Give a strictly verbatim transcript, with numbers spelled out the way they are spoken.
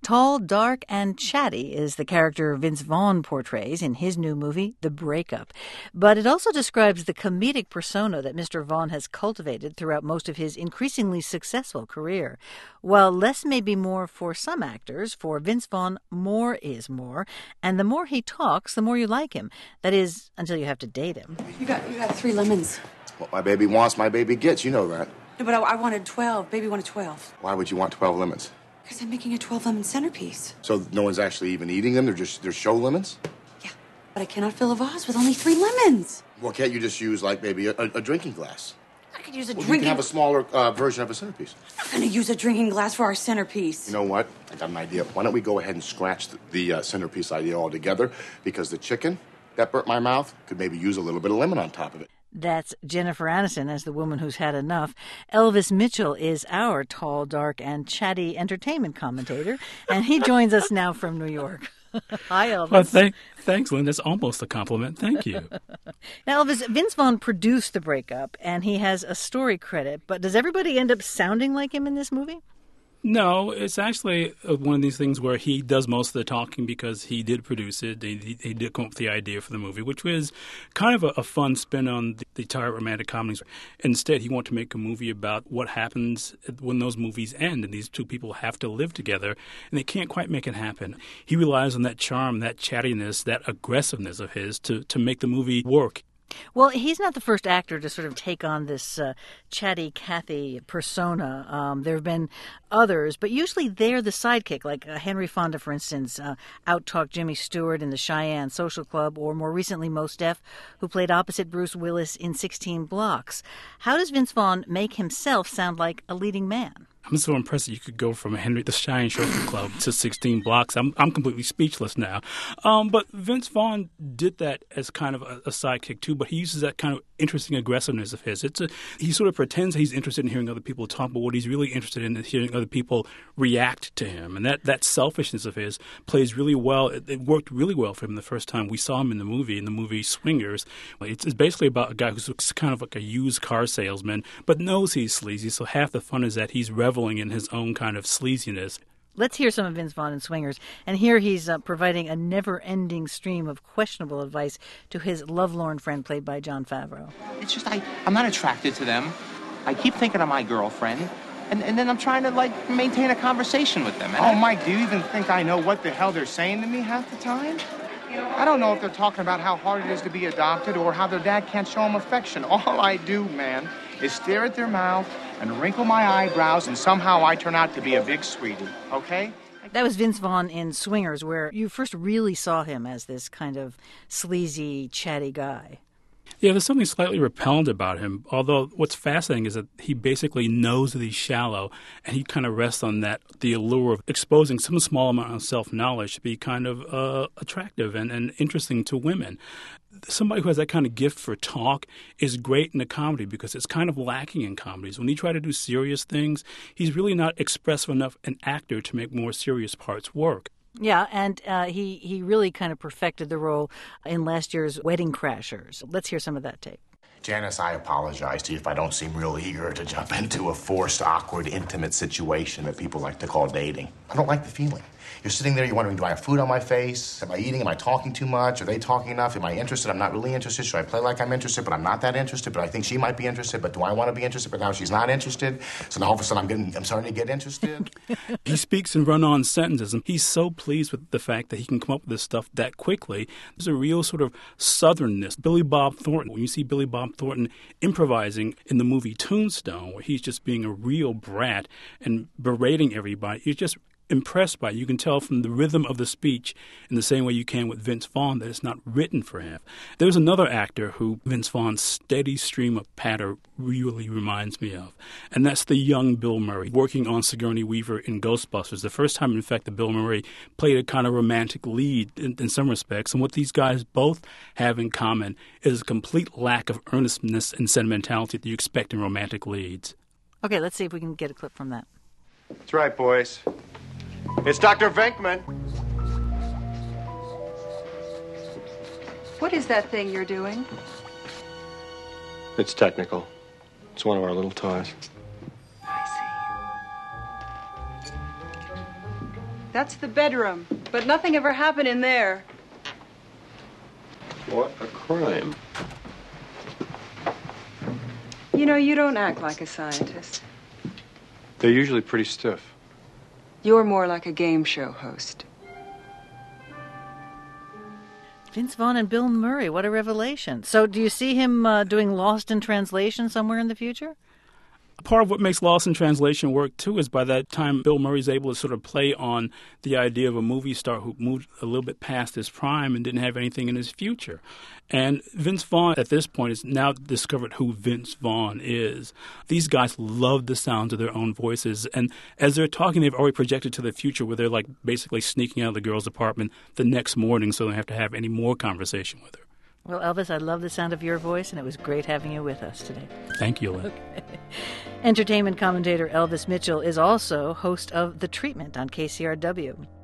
Tall, dark, and chatty is the character Vince Vaughn portrays in his new movie, The Breakup. But it also describes the comedic persona that Mister Vaughn has cultivated throughout most of his increasingly successful career. While less may be more for some actors, for Vince Vaughn, more is more. And the more he talks, the more you like him. That is, until you have to date him. You got you got three lemons. What my baby wants, my baby gets. You know that. No, but I, I wanted twelve. Baby wanted twelve. Why would you want twelve lemons? Because I'm making a twelve-lemon centerpiece. So no one's actually even eating them? They're just they're show lemons? Yeah, but I cannot fill a vase with only three lemons. Well, can't you just use, like, maybe a, a drinking glass? I could use a Well, drinking... you can have a smaller uh, version of a centerpiece. I'm not going to use a drinking glass for our centerpiece. You know what? I got an idea. Why don't we go ahead and scratch the, the uh, centerpiece idea altogether? Because the chicken that burnt my mouth could maybe use a little bit of lemon on top of it. That's Jennifer Aniston as the woman who's had enough. Elvis Mitchell is our tall, dark, and chatty entertainment commentator, and he joins us now from New York. Hi, Elvis. Well, thank, thanks, Lynn. That's almost a compliment. Thank you. Now, Elvis, Vince Vaughn produced The Breakup, and he has a story credit, but does everybody end up sounding like him in this movie? No, it's actually one of these things where he does most of the talking because he did produce it. He, he did come up with the idea for the movie, which was kind of a, a fun spin on the, the entire romantic comedies. Instead, he wanted to make a movie about what happens when those movies end and these two people have to live together, and they can't quite make it happen. He relies on that charm, that chattiness, that aggressiveness of his to, to make the movie work. Well, he's not the first actor to sort of take on this uh, chatty Cathy persona. Um, there have been others, but usually they're the sidekick, like uh, Henry Fonda, for instance, uh, out-talked Jimmy Stewart in the Cheyenne Social Club, or more recently Mos Def, who played opposite Bruce Willis in sixteen blocks. How does Vince Vaughn make himself sound like a leading man? I'm so impressed that you could go from Henry the Cheyenne Social Club to sixteen blocks. I'm I'm completely speechless now. Um, but Vince Vaughn did that as kind of a, a sidekick too. But he uses that kind of interesting aggressiveness of his. It's a, he sort of pretends he's interested in hearing other people talk, but what he's really interested in is hearing other people react to him. And that, that selfishness of his plays really well. It, it worked really well for him the first time we saw him in the movie, in the movie Swingers. It's, it's basically about a guy who's kind of like a used car salesman, but knows he's sleazy. So half the fun is that he's reveling in his own kind of sleaziness. Let's hear some of Vince Vaughn in Swingers. And here he's uh, providing a never-ending stream of questionable advice to his lovelorn friend played by Jon Favreau. It's just I, I'm not attracted to them. I keep thinking of my girlfriend, and, and then I'm trying to, like, maintain a conversation with them. And Oh, I, Mike, do you even think I know what the hell they're saying to me half the time? I don't know if they're talking about how hard it is to be adopted or how their dad can't show them affection. All I do, man, is stare at their mouth and wrinkle my eyebrows, and somehow I turn out to be a big sweetie, okay? That was Vince Vaughn in Swingers, where you first really saw him as this kind of sleazy, chatty guy. Yeah, there's something slightly repellent about him, although what's fascinating is that he basically knows that he's shallow, and he kind of rests on that, the allure of exposing some small amount of self-knowledge to be kind of uh, attractive and, and interesting to women. Somebody who has that kind of gift for talk is great in a comedy because it's kind of lacking in comedies. When you try to do serious things, he's really not expressive enough an actor to make more serious parts work. Yeah, and uh, he, he really kind of perfected the role in last year's Wedding Crashers. Let's hear some of that tape. Janice, I apologize to you if I don't seem real eager to jump into a forced, awkward, intimate situation that people like to call dating. I don't like the feeling. You're sitting there, you're wondering, do I have food on my face? Am I eating? Am I talking too much? Are they talking enough? Am I interested? I'm not really interested. Should I play like I'm interested, but I'm not that interested? But I think she might be interested, but do I want to be interested? But now she's not interested. So now all of a sudden I'm getting, I'm starting to get interested. He speaks in run-on sentences, and he's so pleased with the fact that he can come up with this stuff that quickly. There's a real sort of southernness. Billy Bob Thornton, when you see Billy Bob Thornton improvising in the movie Tombstone, where he's just being a real brat and berating everybody, you're just impressed by it. You can tell from the rhythm of the speech in the same way you can with Vince Vaughn that it's not written for him. There's another actor who Vince Vaughn's steady stream of patter really reminds me of, and that's the young Bill Murray, working on Sigourney Weaver in Ghostbusters. The first time, in fact, that Bill Murray played a kind of romantic lead in, in some respects, and what these guys both have in common is a complete lack of earnestness and sentimentality that you expect in romantic leads. Okay, let's see if we can get a clip from that. That's right, boys. It's Doctor Venkman. What is that thing you're doing? It's technical. It's one of our little toys. I see. That's the bedroom, but nothing ever happened in there. What a crime. You know, you don't act like a scientist. They're usually pretty stiff. You're more like a game show host. Vince Vaughn and Bill Murray, what a revelation. So do you see him uh, doing Lost in Translation somewhere in the future? Part of what makes Lost in Translation work, too, is by that time Bill Murray's able to sort of play on the idea of a movie star who moved a little bit past his prime and didn't have anything in his future. And Vince Vaughn, at this point, has now discovered who Vince Vaughn is. These guys love the sounds of their own voices. And as they're talking, they've already projected to the future where they're like basically sneaking out of the girl's apartment the next morning so they don't have to have any more conversation with her. Well, Elvis, I love the sound of your voice, and it was great having you with us today. Thank you, Lynn. Okay. Entertainment commentator Elvis Mitchell is also host of The Treatment on K C R W.